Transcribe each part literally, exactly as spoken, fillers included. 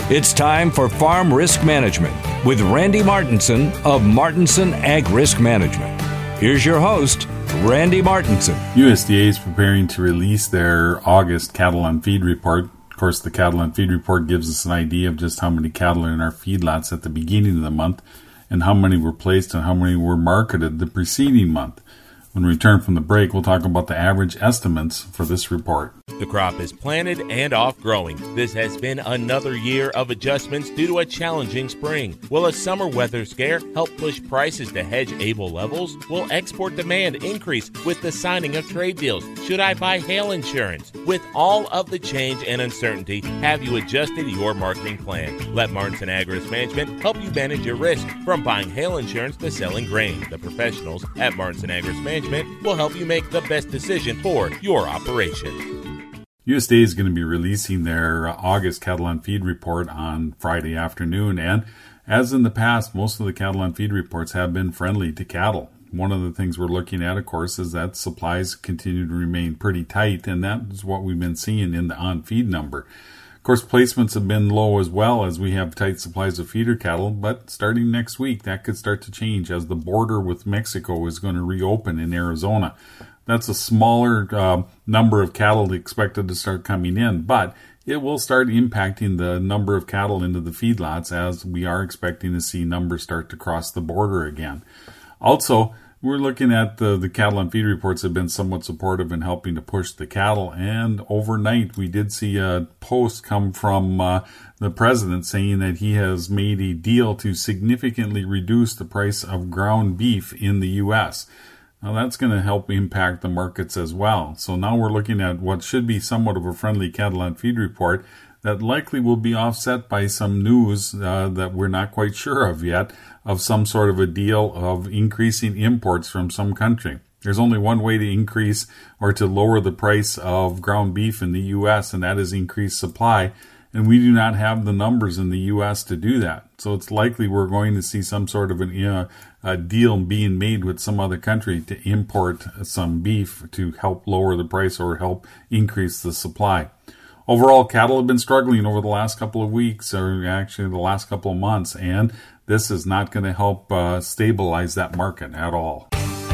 It's time for Farm Risk Management with Randy Martinson of Martinson Ag Risk Management. Here's your host, Randy Martinson. U S D A is preparing to release their August cattle on feed report. Of course, the cattle on feed report gives us an idea of just how many cattle are in our feedlots at the beginning of the month and how many were placed and how many were marketed the preceding month. When we return from the break, we'll talk about the average estimates for this report. The crop is planted and off-growing. This has been another year of adjustments due to a challenging spring. Will a summer weather scare help push prices to hedge-able levels? Will export demand increase with the signing of trade deals? Should I buy hail insurance? With all of the change and uncertainty, have you adjusted your marketing plan? Let Martinson Ag Risk Management help you manage your risk from buying hail insurance to selling grain. The professionals at Martinson Ag Risk Management will help you make the best decision for your operation. U S D A is going to be releasing their August cattle on feed report on Friday afternoon, and as in the past, most of the cattle on feed reports have been friendly to cattle. One of the things we're looking at, of course, is that supplies continue to remain pretty tight, and that is what we've been seeing in the on-feed number. Of course, placements have been low as well as we have tight supplies of feeder cattle, but starting next week, that could start to change as the border with Mexico is going to reopen in Arizona. That's a smaller uh, number of cattle expected to start coming in, but it will start impacting the number of cattle into the feedlots as we are expecting to see numbers start to cross the border again. Also, we're looking at the, the cattle on feed reports have been somewhat supportive in helping to push the cattle. And overnight, we did see a post come from uh, the president saying that he has made a deal to significantly reduce the price of ground beef in the U S. Now, that's going to help impact the markets as well. So now we're looking at what should be somewhat of a friendly cattle on feed report that likely will be offset by some news uh, that we're not quite sure of yet, of some sort of a deal of increasing imports from some country. There's only one way to increase or to lower the price of ground beef in the U S, and that is increased supply. And we do not have the numbers in the U S to do that. So it's likely we're going to see some sort of an, uh, a deal being made with some other country to import some beef to help lower the price or help increase the supply. Overall, cattle have been struggling over the last couple of weeks, or actually the last couple of months, and this is not going to help uh, stabilize that market at all.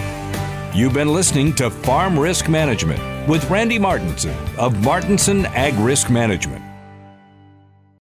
You've been listening to Farm Risk Management with Randy Martinson of Martinson Ag Risk Management.